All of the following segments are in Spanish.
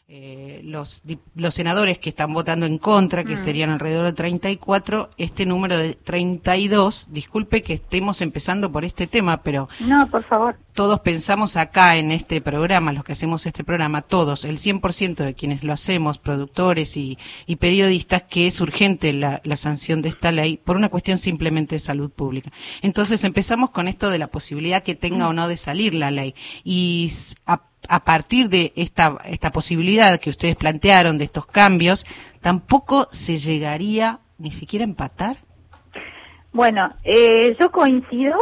los senadores que están votando en contra, que serían alrededor de 34, este número de 32, disculpe que estemos empezando por este tema, pero no, por favor, todos pensamos acá en este programa, los que hacemos este programa, todos, el 100% de quienes lo hacemos, productores y periodistas, que es urgente la sanción de esta ley por una cuestión simplemente de salud pública. Entonces empezamos con esto de la posibilidad que tenga o no de salir la ley, y a partir de esta posibilidad que ustedes plantearon, de estos cambios, ¿tampoco se llegaría ni siquiera a empatar? Bueno, yo coincido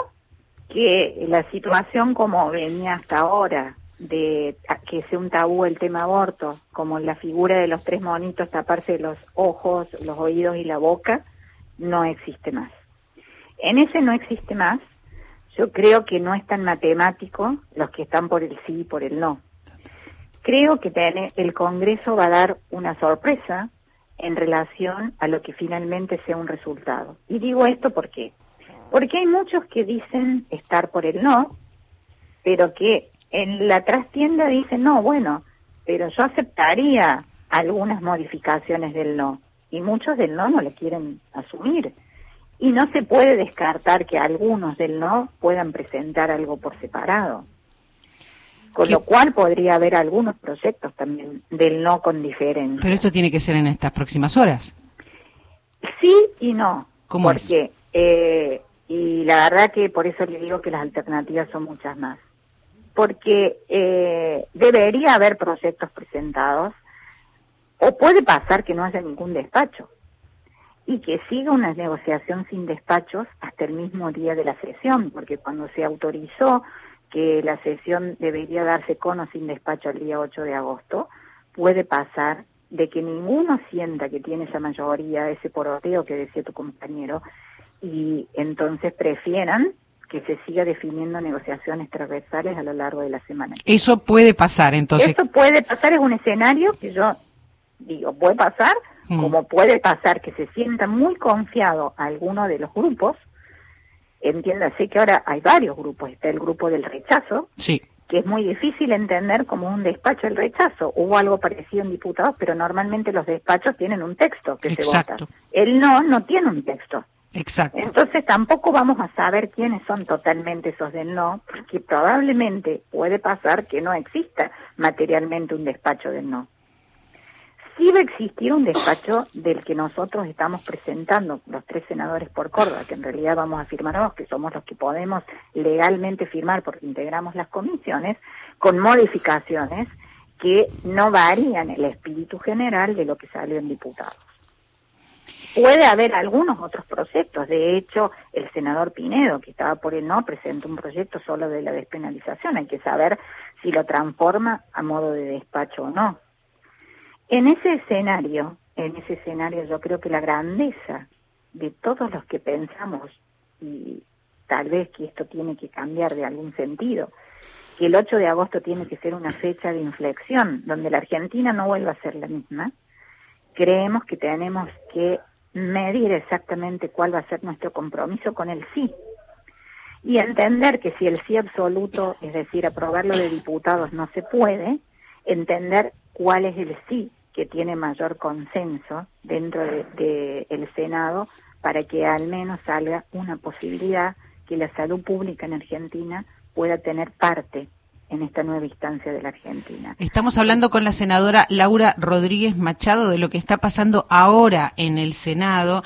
que la situación como venía hasta ahora, de que sea un tabú el tema aborto, como la figura de los 3 monitos taparse los ojos, los oídos y la boca, no existe más. En ese no existe más. Yo creo que no es tan matemático los que están por el sí y por el no. Creo que el Congreso va a dar una sorpresa en relación a lo que finalmente sea un resultado. Y digo esto ¿por qué? Porque hay muchos que dicen estar por el no, pero que en la trastienda dicen, no, bueno, pero yo aceptaría algunas modificaciones del no. Y muchos del no lo quieren asumir. Y no se puede descartar que algunos del no puedan presentar algo por separado. Con lo cual podría haber algunos proyectos también del no con diferencia. Pero esto tiene que ser en estas próximas horas. Sí y no. ¿Cómo porque, es? Y la verdad que por eso le digo que las alternativas son muchas más. Porque debería haber proyectos presentados, o puede pasar que no haya ningún despacho, y que siga una negociación sin despachos hasta el mismo día de la sesión, porque cuando se autorizó que la sesión debería darse con o sin despacho el día 8 de agosto, puede pasar de que ninguno sienta que tiene esa mayoría, ese poroteo que decía tu compañero, y entonces prefieran que se siga definiendo negociaciones transversales a lo largo de la semana. Eso puede pasar, entonces. Eso puede pasar, es un escenario que yo digo, puede pasar, como puede pasar que se sienta muy confiado alguno de los grupos. Entiéndase que ahora hay varios grupos, está el grupo del rechazo, sí, que es muy difícil entender como un despacho el rechazo. Hubo algo parecido en diputados, pero normalmente los despachos tienen un texto que se vota. El no tiene un texto. Exacto. Entonces tampoco vamos a saber quiénes son totalmente esos del no, porque probablemente puede pasar que no exista materialmente un despacho del no. Sí va a existir un despacho del que nosotros estamos presentando, los 3 senadores por Córdoba, que en realidad vamos a firmar dos, que somos los que podemos legalmente firmar porque integramos las comisiones, con modificaciones que no varían el espíritu general de lo que salió en diputados. Puede haber algunos otros proyectos. De hecho, el senador Pinedo, que estaba por el no, presentó un proyecto solo de la despenalización. Hay que saber si lo transforma a modo de despacho o no. En ese escenario yo creo que la grandeza de todos los que pensamos, y tal vez que esto tiene que cambiar de algún sentido, que el 8 de agosto tiene que ser una fecha de inflexión, donde la Argentina no vuelva a ser la misma, creemos que tenemos que medir exactamente cuál va a ser nuestro compromiso con el sí. Y entender que si el sí absoluto, es decir, aprobarlo de diputados no se puede, entender cuál es el sí que tiene mayor consenso dentro de el Senado para que al menos salga una posibilidad que la salud pública en Argentina pueda tener parte en esta nueva instancia de la Argentina. Estamos hablando con la senadora Laura Rodríguez Machado de lo que está pasando ahora en el Senado.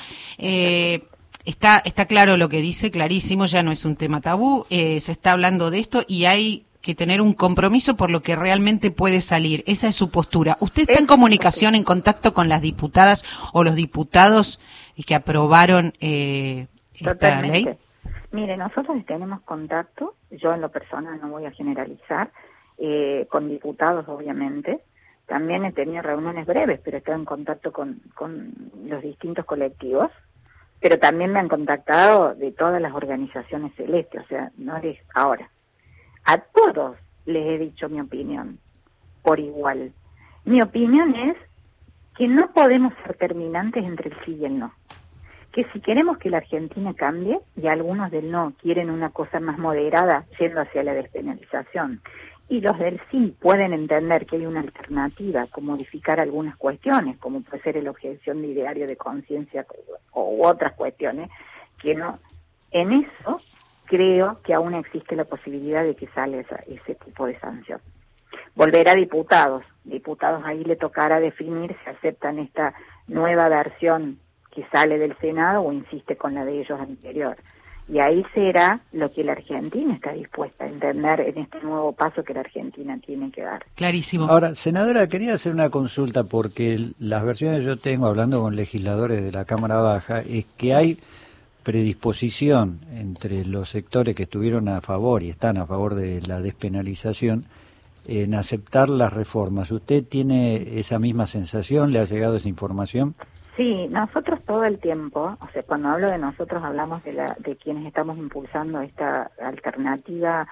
Está claro lo que dice, clarísimo, ya no es un tema tabú, se está hablando de esto y hay que tener un compromiso por lo que realmente puede salir. Esa es su postura. ¿Usted está en comunicación, en contacto con las diputadas o los diputados que aprobaron esta ley? Mire, nosotros tenemos contacto, yo en lo personal no voy a generalizar, con diputados obviamente. También he tenido reuniones breves, pero estoy en contacto con los distintos colectivos. Pero también me han contactado de todas las organizaciones celestes, o sea, no les ahora. A todos les he dicho mi opinión, por igual. Mi opinión es que no podemos ser terminantes entre el sí y el no. Que si queremos que la Argentina cambie, y algunos del no quieren una cosa más moderada, yendo hacia la despenalización, y los del sí pueden entender que hay una alternativa con modificar algunas cuestiones, como puede ser la objeción de ideario de conciencia u otras cuestiones, que no, en eso creo que aún existe la posibilidad de que salga ese tipo de sanción. Volver a diputados ahí le tocará definir si aceptan esta nueva versión que sale del Senado o insiste con la de ellos anterior. Y ahí será lo que la Argentina está dispuesta a entender en este nuevo paso que la Argentina tiene que dar. Clarísimo. Ahora, senadora, quería hacer una consulta porque las versiones que yo tengo hablando con legisladores de la Cámara Baja es que hay predisposición entre los sectores que estuvieron a favor y están a favor de la despenalización en aceptar las reformas. ¿Usted tiene esa misma sensación? ¿Le ha llegado esa información? Sí, nosotros todo el tiempo, o sea, cuando hablo de nosotros hablamos de quienes estamos impulsando esta alternativa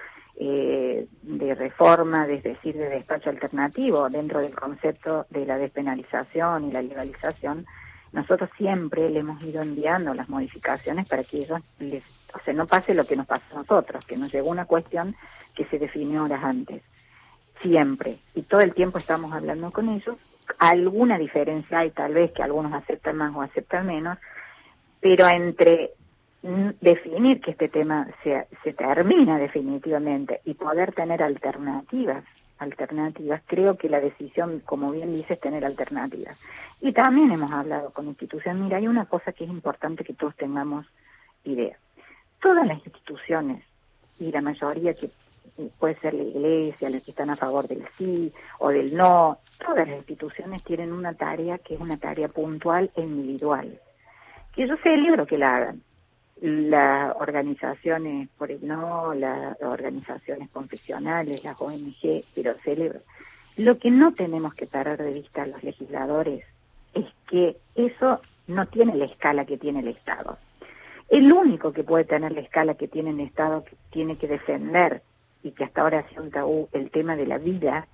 de reforma, es decir, de despacho alternativo dentro del concepto de la despenalización y la legalización. Nosotros siempre le hemos ido enviando las modificaciones para que ellos no pase lo que nos pasa a nosotros, que nos llegó una cuestión que se definió horas antes. Siempre, y todo el tiempo estamos hablando con ellos. Alguna diferencia hay, tal vez, que algunos aceptan más o aceptan menos, pero entre definir que este tema se termina definitivamente y poder tener alternativas, creo que la decisión, como bien dices, es tener alternativas. Y también hemos hablado con instituciones. Mira, hay una cosa que es importante que todos tengamos idea. Todas las instituciones, y la mayoría que puede ser la iglesia, las que están a favor del sí o del no, todas las instituciones tienen una tarea que es una tarea puntual e individual, que yo celebro que la hagan. Las organizaciones por el no, las organizaciones confesionales, las ONG, pero celebro. Lo que no tenemos que perder de vista los legisladores es que eso no tiene la escala que tiene el Estado. El único que puede tener la escala que tiene el Estado, que tiene que defender, y que hasta ahora ha sido un tabú, el tema de la vida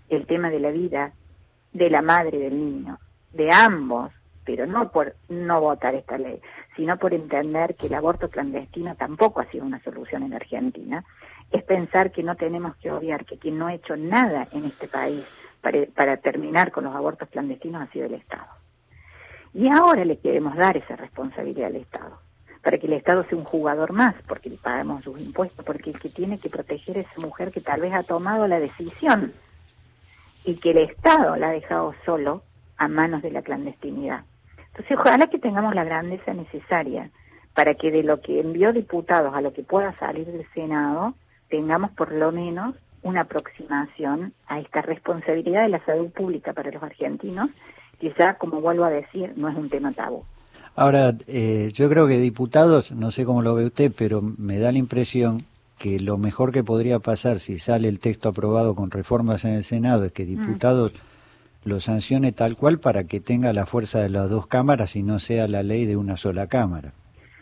de la madre y del niño, de ambos, pero no por no votar esta ley, sino por entender que el aborto clandestino tampoco ha sido una solución en Argentina, es pensar que no tenemos que obviar que quien no ha hecho nada en este país para terminar con los abortos clandestinos ha sido el Estado. Y ahora le queremos dar esa responsabilidad al Estado, para que el Estado sea un jugador más, porque le pagamos sus impuestos, porque el que tiene que proteger a esa mujer que tal vez ha tomado la decisión y que el Estado la ha dejado solo a manos de la clandestinidad. Entonces, ojalá que tengamos la grandeza necesaria para que de lo que envió diputados a lo que pueda salir del Senado, tengamos por lo menos una aproximación a esta responsabilidad de la salud pública para los argentinos, que ya, como vuelvo a decir, no es un tema tabú. Ahora, yo creo que diputados, no sé cómo lo ve usted, pero me da la impresión que lo mejor que podría pasar si sale el texto aprobado con reformas en el Senado es que diputados lo sancione tal cual para que tenga la fuerza de las dos cámaras y no sea la ley de una sola cámara.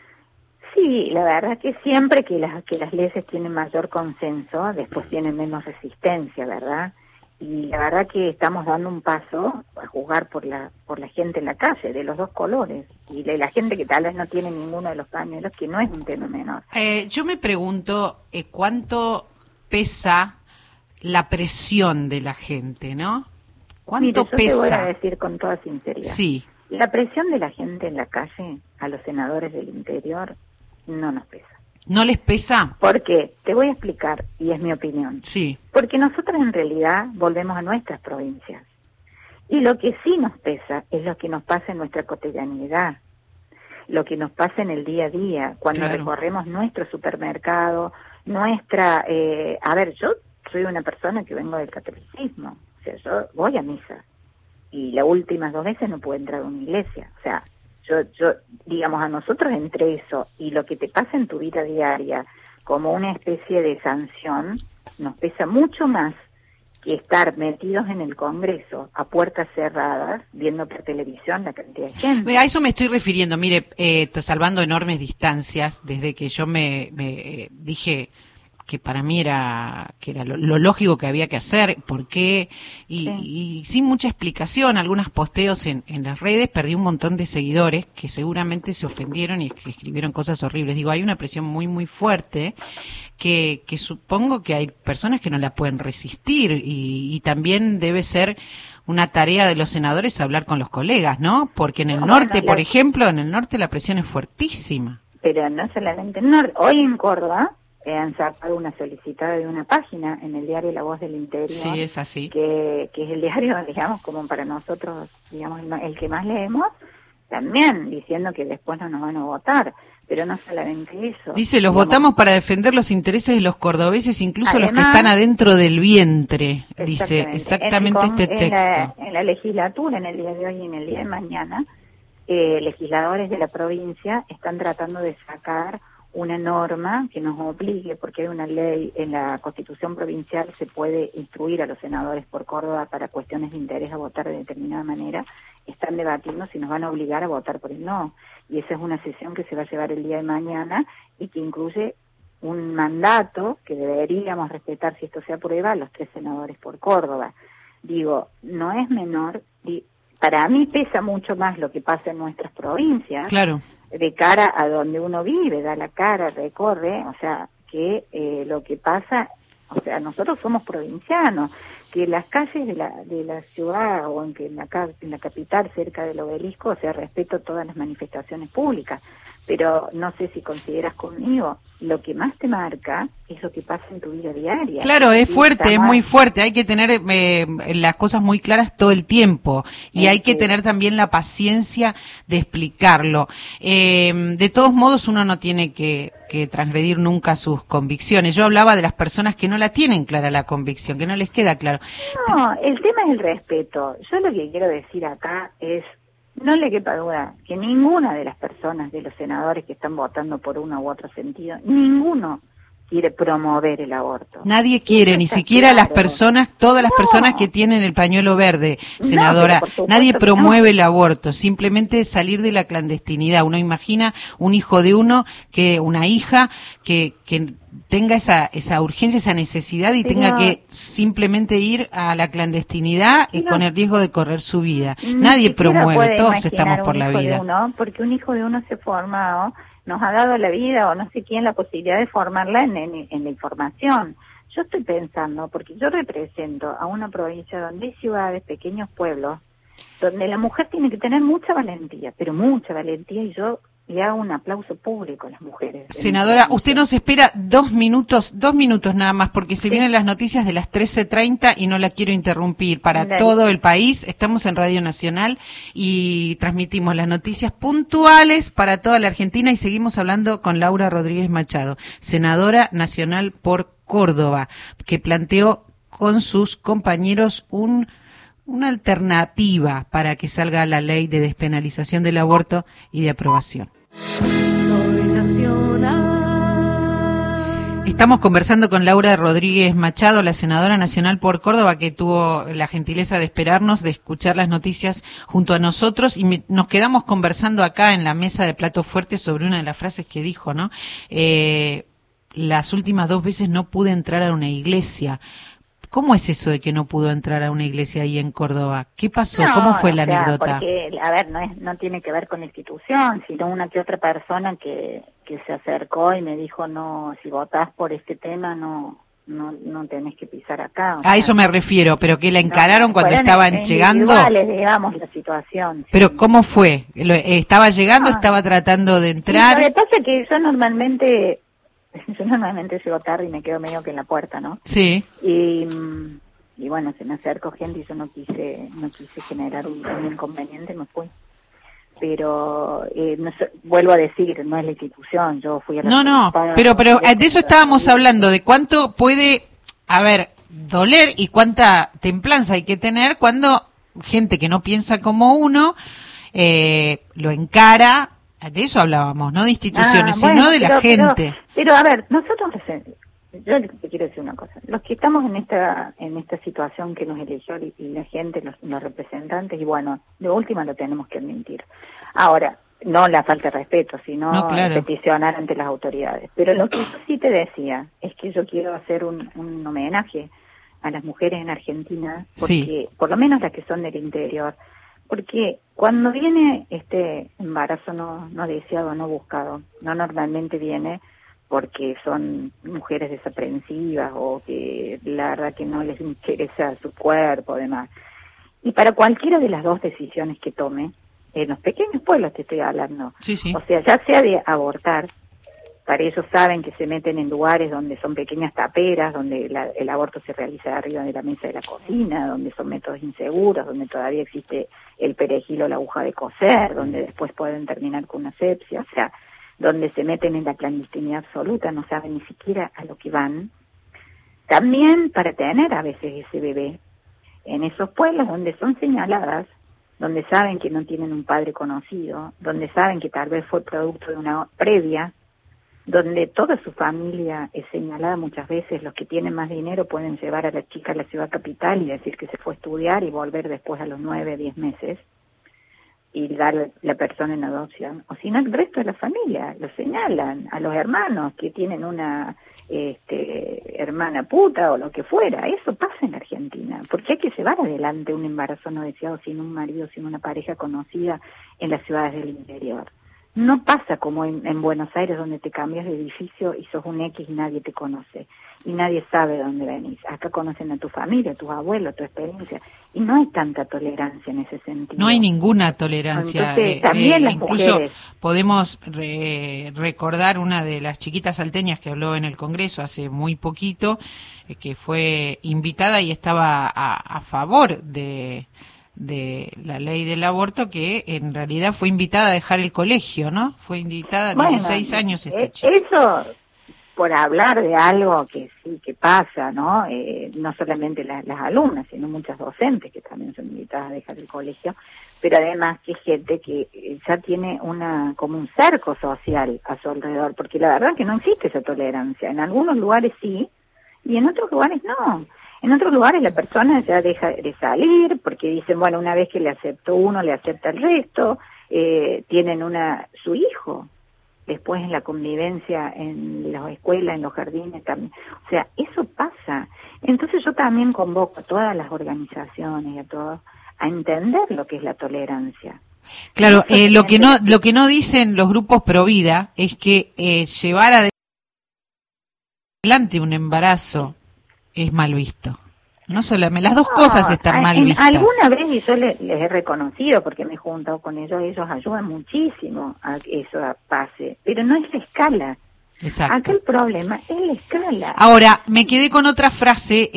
Sí, la verdad que siempre que las leyes tienen mayor consenso, después tienen menos resistencia, ¿verdad? Y la verdad que estamos dando un paso a juzgar por la gente en la calle, de los dos colores, y de la gente que tal vez no tiene ninguno de los pañuelos, que no es un tema menor. Yo me pregunto cuánto pesa la presión de la gente, ¿no? ¿Cuánto Mire, yo pesa? te voy a decir con toda sinceridad. Sí. La presión de la gente en la calle, a los senadores del interior, no nos pesa. ¿No les pesa? ¿Por qué? Te voy a explicar, y es mi opinión. Sí. Porque nosotros en realidad volvemos a nuestras provincias. Y lo que sí nos pesa es lo que nos pasa en nuestra cotidianidad, lo que nos pasa en el día a día, cuando recorremos nuestro supermercado, nuestra... a ver, yo soy una persona que vengo del catolicismo, o sea, yo voy a misa, y las últimas 2 veces no pude entrar a una iglesia, o sea... Yo, digamos, a nosotros entre eso y lo que te pasa en tu vida diaria como una especie de sanción, nos pesa mucho más que estar metidos en el Congreso a puertas cerradas, viendo por televisión la cantidad de gente. A eso me estoy refiriendo, mire, salvando enormes distancias, desde que yo me dije que para mí era lo lógico que había que hacer, por qué, y sin mucha explicación, algunos posteos en las redes, perdí un montón de seguidores que seguramente se ofendieron y escribieron cosas horribles. Digo, hay una presión muy, muy fuerte que supongo que hay personas que no la pueden resistir y también debe ser una tarea de los senadores hablar con los colegas, ¿no? Porque en el norte, por ejemplo, en el norte la presión es fuertísima. Pero no solamente en el norte. Hoy en Córdoba han sacado una solicitada de una página en el diario La Voz del Interior. Sí, es así. Que es el diario, digamos, como para nosotros, digamos, el que más leemos, también diciendo que después no nos van a votar. Pero no solamente eso. Dice, los votamos para defender los intereses de los cordobeses, incluso además, los que están adentro del vientre, dice exactamente este texto. En la legislatura, en el día de hoy y en el día de mañana, legisladores de la provincia están tratando de sacar una norma que nos obligue, porque hay una ley en la Constitución provincial, se puede instruir a los senadores por Córdoba para cuestiones de interés a votar de determinada manera. Están debatiendo si nos van a obligar a votar por el no. Y esa es una sesión que se va a llevar el día de mañana y que incluye un mandato que deberíamos respetar si esto se aprueba a los 3 senadores por Córdoba. Digo, no es menor, para mí pesa mucho más lo que pasa en nuestras provincias, claro, de cara a donde uno vive, da la cara, recorre, o sea, que lo que pasa, o sea, nosotros somos provincianos, que las calles de la ciudad o en la capital, cerca del obelisco, o sea, respeto todas las manifestaciones públicas, pero no sé si consideras conmigo, lo que más te marca es lo que pasa en tu vida diaria. Claro, es fuerte, es muy fuerte, hay que tener las cosas muy claras todo el tiempo y hay que tener también la paciencia de explicarlo. De todos modos, uno no tiene que transgredir nunca sus convicciones. Yo hablaba de las personas que no la tienen clara la convicción, que no les queda claro. No, el tema es el respeto. Yo lo que quiero decir acá es, no le quepa duda que ninguna de las personas, de los senadores que están votando por uno u otro sentido, ninguno quiere promover el aborto. Nadie quiere, ni siquiera las personas, todas las personas que tienen el pañuelo verde, senadora. Nadie promueve el aborto, simplemente salir de la clandestinidad. Uno imagina un hijo de uno, una hija que tenga esa urgencia, esa necesidad y tenga que simplemente ir a la clandestinidad y con el riesgo de correr su vida. Nadie promueve, todos estamos por la vida. Porque un hijo de uno se forma, nos ha dado la vida o no sé quién la posibilidad de formarla en la información. Yo estoy pensando, porque yo represento a una provincia donde hay ciudades, pequeños pueblos, donde la mujer tiene que tener mucha valentía, pero mucha valentía, y yo le hago un aplauso público a las mujeres. Senadora, usted nos espera 2 minutos nada más, porque se vienen las noticias de las 13:30 y no la quiero interrumpir. Para todo el país, estamos en Radio Nacional y transmitimos las noticias puntuales para toda la Argentina y seguimos hablando con Laura Rodríguez Machado, senadora nacional por Córdoba, que planteó con sus compañeros una alternativa para que salga la ley de despenalización del aborto y de aprobación. Soy nacional. Estamos conversando con Laura Rodríguez Machado, la senadora nacional por Córdoba, que tuvo la gentileza de esperarnos, de escuchar las noticias junto a nosotros, y nos quedamos conversando acá en la mesa de Plato Fuerte sobre una de las frases que dijo, ¿no? Las últimas 2 veces no pude entrar a una iglesia. ¿Cómo es eso de que no pudo entrar a una iglesia ahí en Córdoba? ¿Qué pasó? ¿Cómo fue la anécdota? Porque, a ver, no tiene que ver con la institución, sino una que otra persona que se acercó y me dijo, no, si votás por este tema, no tenés que pisar acá. A eso me refiero, pero que la encararon cuando estaban llegando. Digamos, la situación. Pero sí. ¿Cómo fue? ¿Estaba llegando, estaba tratando de entrar? Lo que pasa es que yo normalmente llego tarde y me quedo medio que en la puerta, ¿no? Sí. Y bueno, se me acercó gente y yo no quise generar un inconveniente, me fui. Pero vuelvo a decir, no es la institución, yo fui a la pero de eso estábamos hablando, de cuánto puede doler y cuánta templanza hay que tener cuando gente que no piensa como uno lo encara. De eso hablábamos, no de instituciones, sino de la gente. Pero a ver, nosotros, yo te quiero decir una cosa, los que estamos en esta situación que nos eligió y la gente, los representantes, y bueno, de última lo tenemos que admitir. Ahora, no la falta de respeto, sino No, claro. peticionar ante las autoridades. Pero lo que yo sí te decía es que yo quiero hacer un homenaje a las mujeres en Argentina, porque por lo menos las que son del interior, porque cuando viene este embarazo no deseado, no buscado, no normalmente viene porque son mujeres desaprensivas o que la verdad que no les interesa su cuerpo, demás. Y para cualquiera de las dos decisiones que tome, en los pequeños pueblos te estoy hablando, Sí. o sea, ya sea de abortar, para ellos saben que se meten en lugares donde son pequeñas taperas, donde el aborto se realiza arriba de la mesa de la cocina, donde son métodos inseguros, donde todavía existe el perejil o la aguja de coser, donde después pueden terminar con una asepsia, o sea, donde se meten en la clandestinidad absoluta, no saben ni siquiera a lo que van. También para tener a veces ese bebé, en esos pueblos donde son señaladas, donde saben que no tienen un padre conocido, donde saben que tal vez fue producto de una previa, donde toda su familia es señalada muchas veces, los que tienen más dinero pueden llevar a la chica a la ciudad capital y decir que se fue a estudiar y volver después a los 9, 10 meses y dar la persona en adopción, o si no el resto de la familia lo señalan, a los hermanos que tienen una hermana puta o lo que fuera. Eso pasa en Argentina, porque hay que llevar adelante un embarazo no deseado sin un marido, sin una pareja conocida en las ciudades del interior. No pasa como en Buenos Aires, donde te cambias de edificio y sos un X y nadie te conoce, y nadie sabe de dónde venís. Acá conocen a tu familia, a tus abuelos, tu experiencia, y no hay tanta tolerancia en ese sentido. No hay ninguna tolerancia. Entonces, también las incluso mujeres. Podemos recordar una de las chiquitas salteñas que habló en el Congreso hace muy poquito, que fue invitada y estaba a favor de la ley del aborto, que en realidad fue invitada a dejar el colegio, ¿no? Fue invitada a 16 años esta chica. Eso, por hablar de algo que sí que pasa, ¿no? No solamente las alumnas, sino muchas docentes que también son invitadas a dejar el colegio, pero además que gente que ya tiene como un cerco social a su alrededor, porque la verdad que no existe esa tolerancia. En algunos lugares sí, y en otros lugares no. En otros lugares la persona ya deja de salir porque dicen, bueno, una vez que le aceptó uno, le acepta el resto, tienen su hijo, después en la convivencia, en las escuelas, en los jardines también. O sea, eso pasa. Entonces yo también convoco a todas las organizaciones y a todos a entender lo que es la tolerancia. Claro, lo que no dicen los grupos pro vida es que llevar adelante un embarazo es mal visto. No solamente, las dos cosas están mal vistas. Alguna vez, y yo les he reconocido porque me he juntado con ellos ayudan muchísimo a que eso pase, pero no es la escala. Exacto. Acá el problema es la escala. Ahora, me quedé con otra frase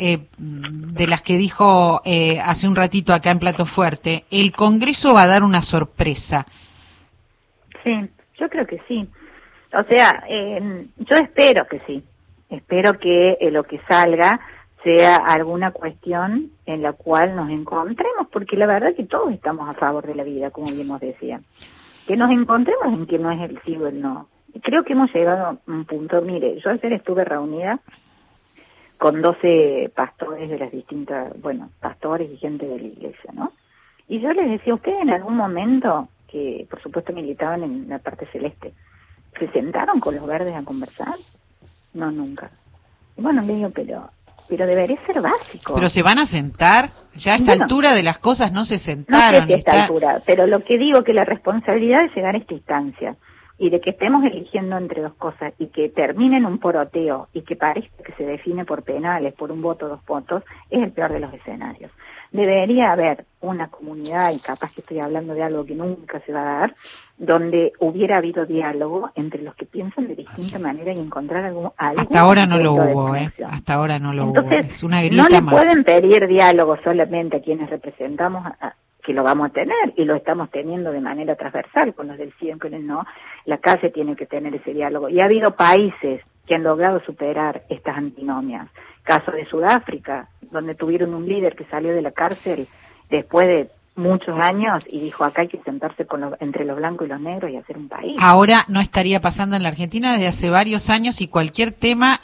de las que dijo hace un ratito acá en Plato Fuerte. El Congreso va a dar una sorpresa. Sí, yo creo que sí. O sea, yo espero que sí. Espero que lo que salga sea alguna cuestión en la cual nos encontremos, porque la verdad que todos estamos a favor de la vida, como bien nos decía. Que nos encontremos en que no es el sí o el no. Creo que hemos llegado a un punto. Mire, yo ayer estuve reunida con 12 pastores de las distintas, pastores y gente de la iglesia, ¿no? Y yo les decía, ¿ustedes en algún momento, que por supuesto militaban en la parte celeste, se sentaron con los verdes a conversar? No, nunca. Y bueno, le digo, pero debería ser básico. Pero se van a sentar, ya a esta altura de las cosas no se sentaron. No sé si a esta altura, pero lo que digo que la responsabilidad de llegar a esta instancia y de que estemos eligiendo entre dos cosas y que termine en un poroteo y que parezca que se define por penales, por un voto, 2 votos, es el peor de los escenarios. Debería haber una comunidad, y capaz que estoy hablando de algo que nunca se va a dar, donde hubiera habido diálogo entre los que piensan de distinta manera y encontrar algún hasta ahora no lo hubo, hasta ahora no lo hubo. Es una grieta no le más. Pueden pedir diálogo solamente a quienes representamos, que lo vamos a tener, y lo estamos teniendo de manera transversal, con los del sí y con el no. La calle tiene que tener ese diálogo. Y ha habido países que han logrado superar estas antinomias. Caso de Sudáfrica, donde tuvieron un líder que salió de la cárcel después de muchos años y dijo, acá hay que sentarse entre los blancos y los negros y hacer un país. Ahora no estaría pasando en la Argentina desde hace varios años y cualquier tema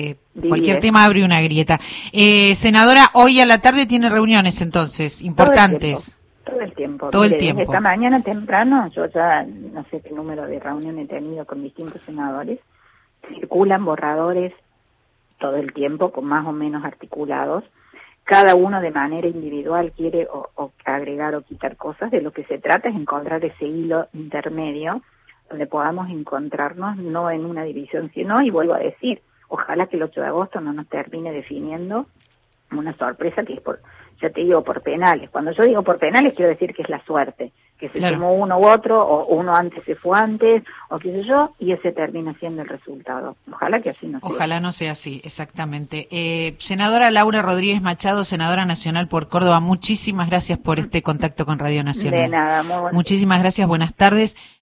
abre una grieta. Senadora, hoy a la tarde tiene reuniones entonces importantes. Todo el tiempo. tiempo. Todo el Mire, tiempo. Desde esta mañana temprano, yo ya no sé qué número de reuniones he tenido con distintos senadores, circulan borradores todo el tiempo, con más o menos articulados. Cada uno de manera individual quiere o agregar o quitar cosas. De lo que se trata es encontrar ese hilo intermedio donde podamos encontrarnos, no en una división, sino, y vuelvo a decir, ojalá que el 8 de agosto no nos termine definiendo una sorpresa que es por, ya te digo, por penales. Cuando yo digo por penales, quiero decir que es la suerte, que se Claro. sumó uno u otro, o uno antes se fue antes, o qué sé yo, y ese termina siendo el resultado. Ojalá que así no sea. Ojalá no sea así, exactamente. Senadora Laura Rodríguez Machado, senadora nacional por Córdoba, muchísimas gracias por este contacto con Radio Nacional. De nada, muy bueno. Muchísimas gracias, buenas tardes.